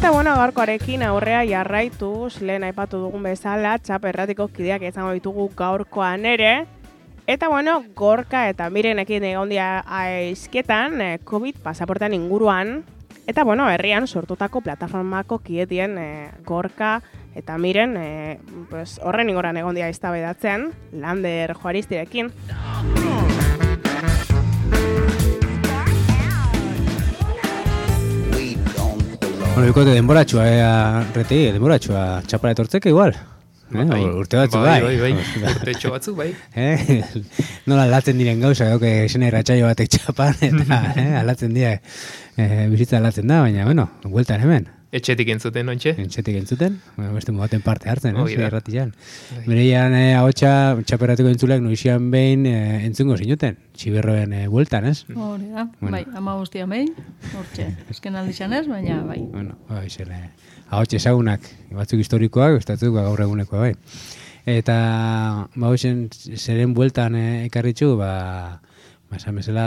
Eta gaurkoarekin aurrea jarraituz, lehen aipatu dugun bezala, txap erratiko kideak izango ditugu gaurkoan ere. Eta Gorka eta Mirenekin egondia aizketan, COVID pasaportean inguruan. Eta herrian sortutako plataformako kidetien Gorka eta Miren horren ingoran egondia eztabaidatzen, Lander Juaristirekin. Bikote denboratxua, reti, denboratxua txapara etortzeke igual. Urte batzu bai. Urte batzu bai. Nola aldatzen diren gauza, esena irratxaio batek txapan, eta aldatzen dira, bizitza aldatzen da, baina, bueltan hemen. Etxetik entzuten, ontxe? Etxetik entzuten, beste mogaten parte hartzen, irratian. Bereian, ahotsa, txaperatiko entzuleak noizian behin entzungo zinuten, txiberroen bueltan, ez? Hori da, bai, 15 behin, hortxe, esken aldixan ez, baina bai. Ahotsa ezagunak, batzuk historikoak, bestatzuk gaur egunekoa bai. Eta, zeren bueltan ekarritxu, esan bezala,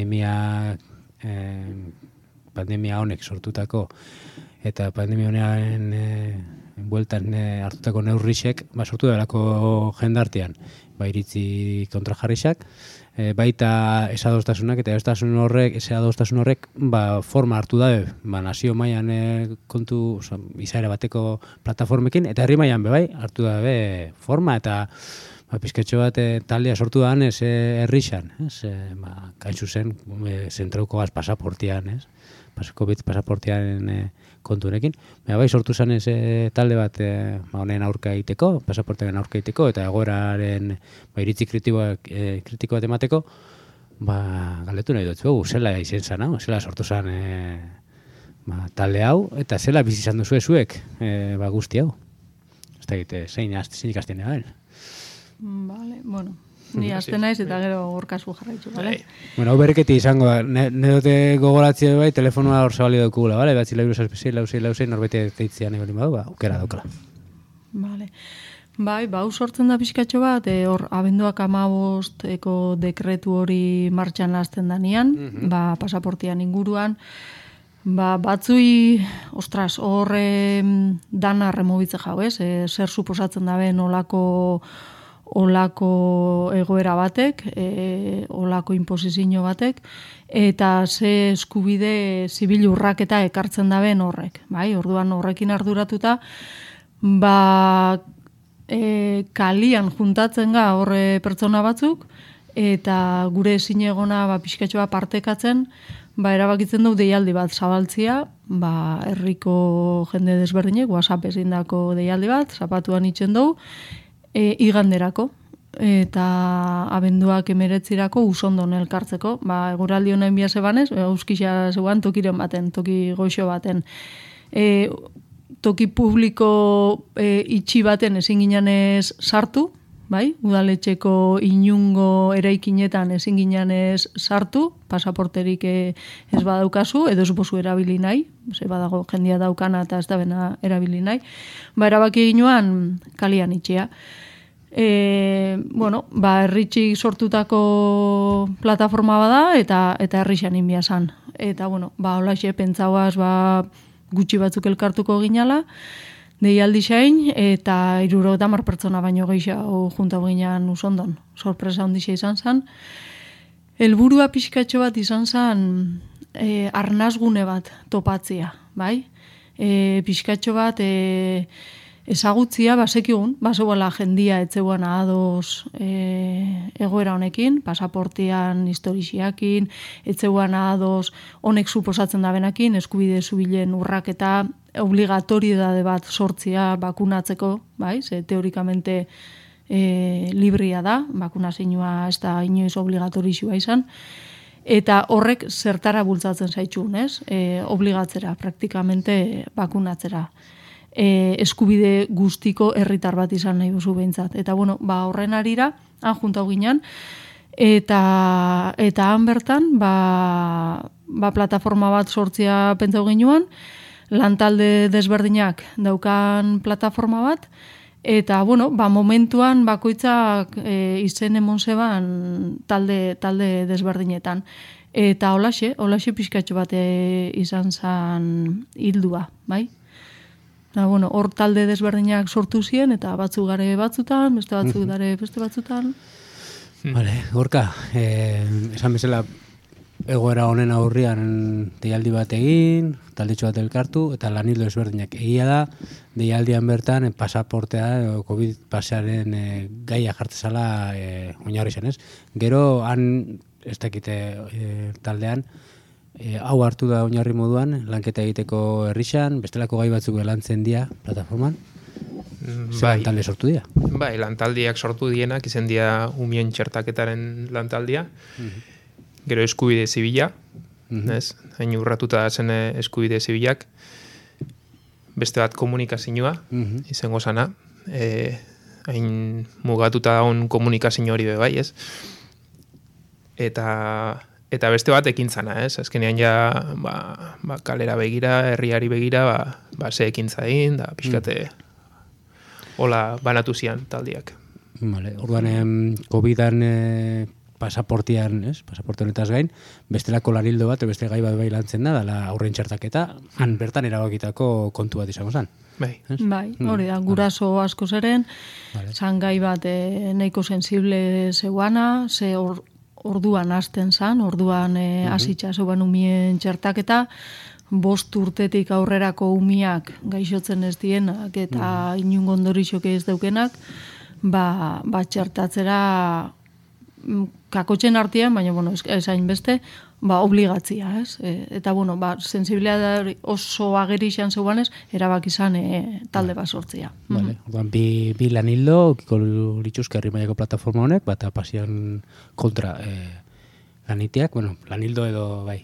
pandemia honek sortutako, eta pandemia honean bueltan hartutako neurrixek, sortu delako jendartean, iritzi kontrajarrixak, baita esadostasunak, eta esadostasun horrek forma hartu dabe, nazio mailan kontu izaera bateko plataformekin, eta herri mailan bebai hartu dabe forma, eta pizketxo bat taldea sortu da ez herrixan, kaitzu zen, zentrauko pasaportian, COVID pasaportian kontunekin. Bai sortu zen talde bat honen aurka egiteko, pasaportean aurka egiteko, eta egoeraren iritzi kritiko bat emateko, galdetu nahi dut, zela izen zen, zela sortu zen talde hau, eta zela bizi izan duzu zuek guzti hau. Ez da egite, zein ikastien egin. Vale, ni azte naiz eta gero gorkazu jarraitzu, bale? Hau berreketi izango da, nedote gogoratzea bai, telefonoa hor zabali daukugula, bale? Batzi lausei, norbete teitzea nahi bali badu, aukera daukala. Bale. Bai, hau sortzen da pixkatxo bat, hor abenduak 15eko dekretu hori martxan hasten danean, pasaportian inguruan, batzui, hor dana remobitze jau, ez? Zer suposatzen dabe olako egoera batek, olako imposizio batek, eta ze eskubide zibil urraketa ekartzen daben horrek. Orduan horrekin arduratuta, kalian juntatzen ga horre pertsona batzuk, eta gure ezin egona pixkatxoa partekatzen, erabakitzen du deialdi bat zabaltzia, herriko jende desberdinek, WhatsApp ezindako deialdi bat, zapatuan itxen dugu, iganderako, eta abenduak 19 usondon elkartzeko. Eguraldi honen bia zebanez, euskisa zegoan tokiren baten, toki goxo baten. Toki publiko itxi baten ezin ginenez sartu, udaletxeko inungo eraikinetan ezin ginenez sartu, pasaporterik ez badaukazu, edo zupozu erabili nahi, badago jendia daukana eta ez da bena erabili nahi. Erabaki ginuan kalian itxea. Herritxik sortutako plataforma bada eta herrixan inbia zan. Eta, holaxe, pentsauaz, gutxi batzuk elkartuko ginala, deialdi xain, eta 70 pertsona baino gehiago junta ginean usondon. Sorpresa ondixa izan zen. Helburua pixkatxo bat izan zen arnazgune bat topatzia, bai? Pixkatxo bat ezagutzia, basekigun, bazegoela jendia etzeguan ados egoera honekin, pasaportian historixiakin, etzeguan ados honek suposatzen dabenakin, eskubide zubilen urraketa, obligatoriedade bat sortzia bakunatzeko, ze teorikamente libria da, bakunazioa ez da inoiz obligatorixua izan, eta horrek zertara bultzatzen zaitxun, obligatzera, praktikamente bakunatzera. Eskubide guztiko herritar bat izan nahi duzu behintzat. Eta horren arira, han juntau ginen, eta han bertan, plataforma bat sortzia pentsau ginuan, lantalde desberdinak daukan plataforma bat, eta momentuan bakoitzak izen emon zeban talde desberdinetan. Eta holaxe pixkatxo bat izan zan hildua, bai? Da, bueno, hor talde desberdinak sortu ziren, eta batzuk gare batzutan, beste batzuk gare beste batzutan. Vale, Gorka, esan bezala egoera honen aurrian deialdi bat egin, taldetxo bat elkartu, eta lanildo ezberdinak. Egia da, deialdian bertan pasaportea, COVID pasearen gaia jartzezala oinarri zen, ez? Gero, han, ez dakite taldean, hau hartu da oinarri moduan, lanketa egiteko herrixan, bestelako gai batzuk lantzen dira plataforman, zer lantalde sortu dira? Bai, lantaldiak sortu dienak, izen dira umien txertaketaren lantaldia, gero eskubide zibila, ez? Hain urratuta zen eskubide zibilak, beste bat komunikazioa, izango zana, hain mugatuta daun komunikazio hori bai, ez? Eta beste bat ekintzana, ez? Azkenean ja, kalera begira, herriari begira, ze ekintza egin, da pixkate hola banatu zian taldiak. Vale, orduan, COVID-an pasaportean, ez? Pasaporte honetaz gain, bestelako lanildo bat, beste gai bat bai lantzen da, dala aurren txertaketa, han bertan erabakitako kontu bat izango zen. Bai. Bai, hori da, guraso asko zeren, zan gai bat nahiko sensible zeuana, ze orduan hasten zan, orduan hasitza zeuan umien txertaketa, 5 urtetik aurrerako umiak gaixotzen ez dienak eta inungo ondorixok ez daukenak, txertatzera kakotxen artean, baina, bueno, esain beste, obligatzia, ez? Eta, bueno, sensibilidad oso ageri izan zeuanez, erabak izan talde bat sortzia. Vale, orduan, bi lanildo, kiko lituzke herri mailako plataforma honek, bat pasian kontra lanitiak, bueno, lanildo edo, bai,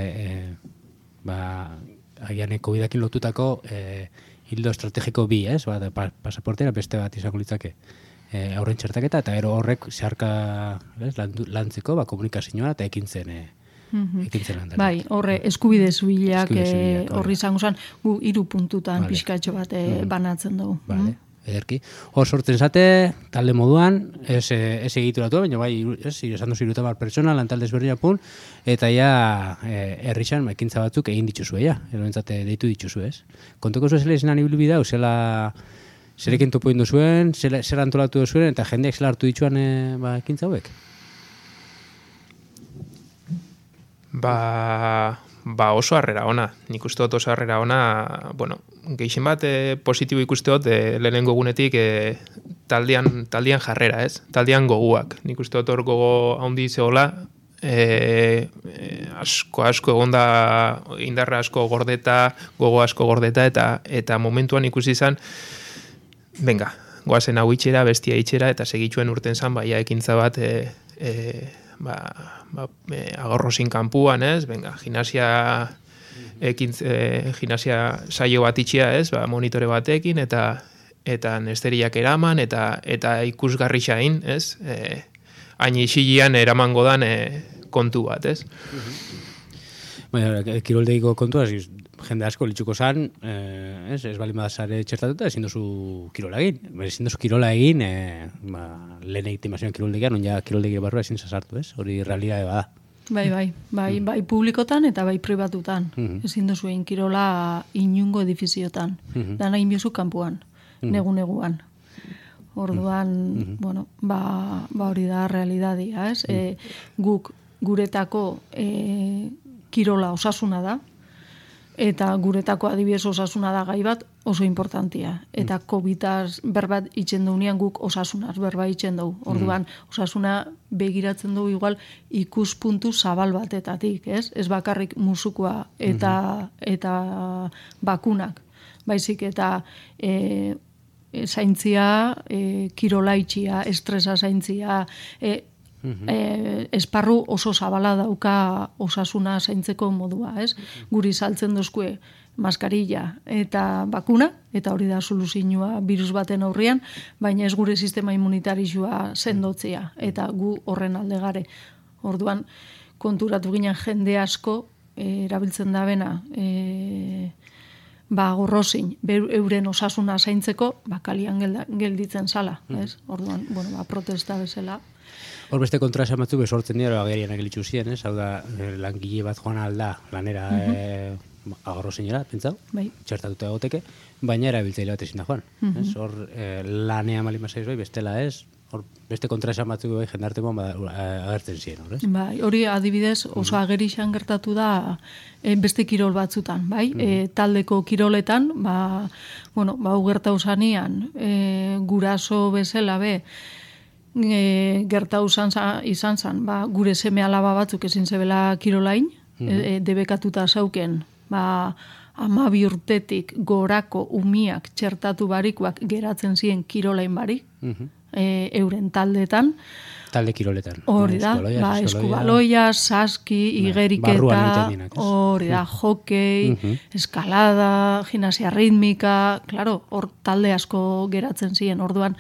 agian COVID-akin lotutako hildo estrategiko bi, ez? Pasaportera beste bat izango litzake. Aurren txertaketa, eta gero horrek zeharka lantzeko, komunikazioa eta ekintzen landarik. Bai, horre, eskubide zubilak horri izango zen, gu 3 puntutan pixkatxo bat banatzen dugu. Vale, ederki. Hor sortzen zate, talde moduan, ez egituratu, baina bai, esan duzu 30 pertsona, lantalde ezberdina pun, eta ja herrixan ekintza batzuk egin dituzue, ja, eroentzate deitu dituzue, ez? Kontuko zuen zela izenan ibilbidea, zela zerekin topo indu zuen, zer antolatu zuen, eta jendeak zela hartu dituan ekintza hauek? Oso harrera ona. Nik uste dut oso harrera ona, bueno, gehien bat positibo ikuste dut lehenengo gunetik taldean jarrera, ez? Taldean goguak. Nik uste dut hor gogo handi zehola, asko egonda indarra asko gordeta, gogo asko gordeta, eta momentuan ikusi izan, venga, goazen hau itxera, bestia itxera, eta segitxuen urten zan, ekintza bat agorrozin kanpuan, ez? Venga, gimnasia saio bat itxea, ez? Monitore batekin, eta nesteriak eraman, eta ikusgarri xain, ez? Hain isilian eramango dan kontu bat, ez? Baina, kiroldegiko kontua, jende asko litzuko zan, ez balin badazare txertatuta, ezin dozu kirola egin. Ezin dozu kirola egin, lehen egitimazioan kiroldegian, on ja kiroldegi barrua ezin zazartu, ez? Hori realidade bada. Bai, publikotan eta bai pribatutan. Ezin dozu egin kirola inungo edifiziotan. Dana inbiozu kanpuan, neguan. Orduan, bueno, hori da realidadia, ez? Guk guretako kirola osasuna da, eta guretako adibidez osasuna da gai bat oso importantia. Eta COVID-az berbat itxen dugunean guk osasunaz berba itxen dugu. Orduan, osasuna begiratzen dugu igual ikuspuntu zabal batetatik, ez? Ez bakarrik musukoa eta bakunak. Baizik eta zaintzia, kirola itxia, estresa zaintzia, esparru oso zabala dauka osasuna zaintzeko modua, ez? Guri saltzen dozkue maskarilla eta bakuna, eta hori da soluzioa virus baten aurrian, baina ez gure sistema immunitarizua sendotzea, eta gu horren alde gare. Orduan, konturatu ginen jende asko erabiltzen da bena, gorrozin, euren osasuna zaintzeko, kalian gelditzen zala, ez? Orduan, bueno, protesta bezala. Hor beste kontraesan batzuk besortzen dira agerian agilitzu ziren, ez? Hau da, langile bat joan alda, lanera agarro zinera, pentsau, Bai. txertatuta egoteke, baina erabiltzaile bat ezin da joan. Ez? Hor, lanea malimazaiz bai, bestela ez, hor, beste kontraesan batzuk bai jendartemoan agertzen ziren, hor, ez? Bai, hori adibidez oso agerixan gertatu da beste kirol batzutan, bai? Taldeko kiroletan, gertau zanean, guraso bezala gertau izan zan, gure seme alaba batzuk ezin zebela kirolain, debekatuta zauken, 12 urtetik gorako umiak txertatu barikoak geratzen ziren kirolain barik, euren taldeetan. Talde kiroletan. Hori da, eskubaloia, saski, igeriketa, hori da, hokei, eskalada, gimnasia ritmika, claro, hor talde asko geratzen ziren, orduan,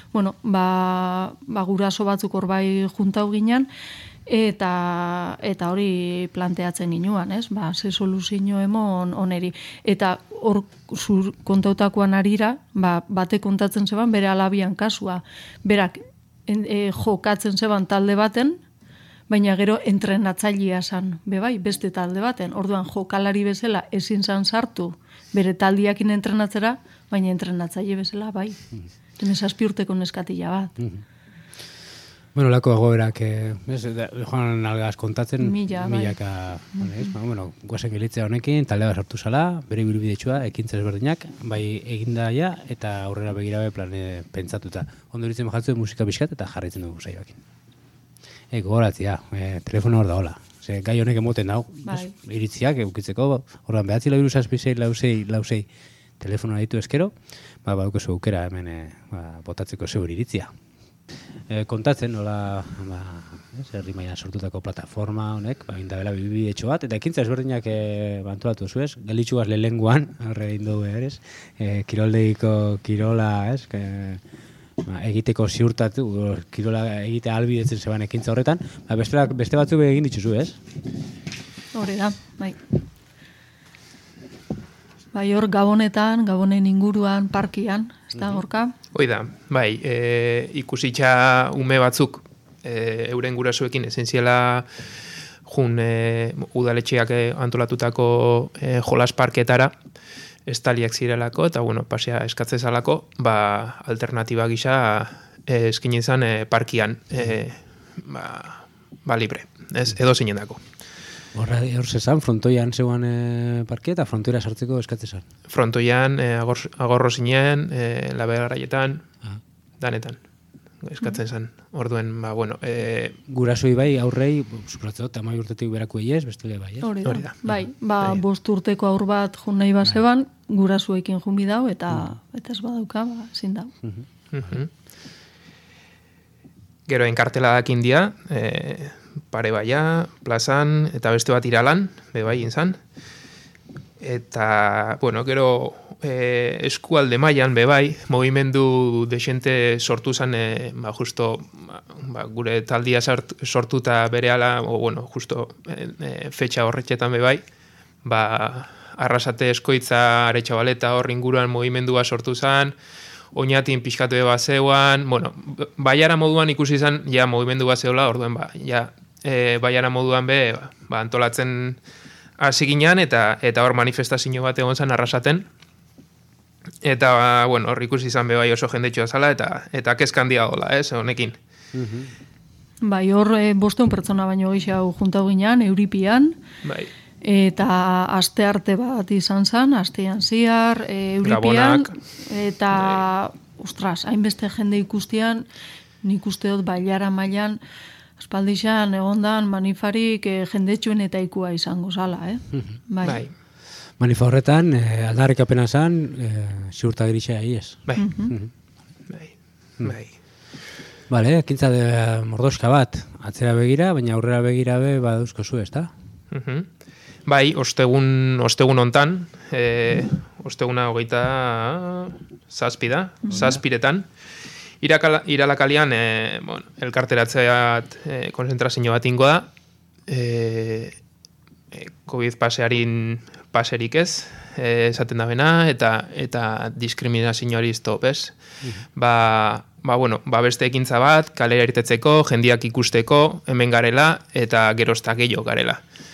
guraso batzuk hor bai juntau ginen, eta hori planteatzen ginuan, ez? Ze soluzio emon oneri. Eta hor kontautakoan arira, bate kontatzen zeban bere alabian kasua. Berak jokatzen zeban talde baten, baina gero entrenatzailea zan, bai, beste talde baten. Orduan jokalari bezala ezin zan sartu bere taldiakin entrenatzera, baina entrenatzaile bezala bai. 7 urteko neskatila bat. Bueno, lako egoerak, joan algaz kontatzen, milaka, guazen gelitzea honekin, talde bat sartu zala, bere bilbidetxua, ekintza ezberdinak, bai eginda ja, eta aurrera begirabe pentsatuta. Ondo iritzen bajatzen musika pixkat, eta jarraitzen dugu saioakin. Gogoratzia, telefono hor da hola. Gai honek emoten dago, iritziak, eukitzeko, horren behatzi lau iruzazpizei, lausei, telefonoa ditu eskero, badukezu aukera hemen botatzeko zeur iritzia. Kontatzen, nola herri mailan sortutako plataforma honek, indabela bibidetxo bat, eta ekintza ezberdinak antolatu zuez, gelitxugaz lehenguan, horre egin dugu ez, kiroldeiko kirola, egiteko ziurtatu, kirola egite albidetzen zeban ekintza horretan, beste batzuk egin dituzu, ez? Hore da, bai. Bai, hor Gabonen inguruan, parkian, ez da, horka? Hoi da, bai, ikusitxa ume batzuk euren gurasoekin esentziala jun udaletxeak antolatutako jolas parketara, estaliak zirelako, eta pasea eskatzezalako, alternatiba gisa eskin izan parkian, libre, edo zinen dako. Hor zezan, frontoian zeuan parke eta frontoira sartzeko eskatzezan? Frontoian, agorro zinen, labegaraietan, danetan, eskatzen zen. Orduen, Gurasoi bai, aurrei, supratzot, 10 urtetik berako ez, bestele bai, ez? Hori da, bai, 5 urteko aur bat jun nahi bazeban, gurasuekin jun bidau, eta ez badauka, zin dau. Gero enkarteladak india, pare baia, plazan, eta beste bat iralan, bebai inzan. Eta, gero eskualde mailan bebai, movimendu desente sortu zen, justo gure taldia sortuta berehala, justo fetxa horretxetan bebai, Arrasate Eskoitza Aretxabaleta hor inguruan movimendua sortu zen, oinatin pixkatu eba zeuan, baiara moduan ikusi zen, ja movimendu bat zeula, orduen baiara moduan antolatzen hasi ginean, eta hor manifestazio bat egon zen Arrasaten, eta hor ikusi izan bai oso jendetxoa zala, eta kezkan dia hola, honekin. Bai, hor 500 pertsona baino gehiago juntau ginean, Euripian, bai. Eta aste arte bat izan zen, astean ziar, Euripian, eta, ostras, hainbeste jende ikustian, nik uste dut bailara mailan, aspaldixan egondan manifarik jendetxuen eta ikua izango zala, Bai. Manifa horretan, aldarrikapena zen, ziurta giritxea ez. Bai. Bai. Bale, ekintza mordoska bat, atzera begira, baina aurrera begira baduzko zu, ez da? Bai, ostegun hontan, osteguna 27 da, 7 Iralakalian, elkarteratzeat konzentrazio bat ingo da, COVID paserik ez, esaten da bena, eta diskriminazioari stop, ez? Beste ekintza bat, kalera irtetzeko, jendiak ikusteko, hemen garela, eta geroztak gehiago garela.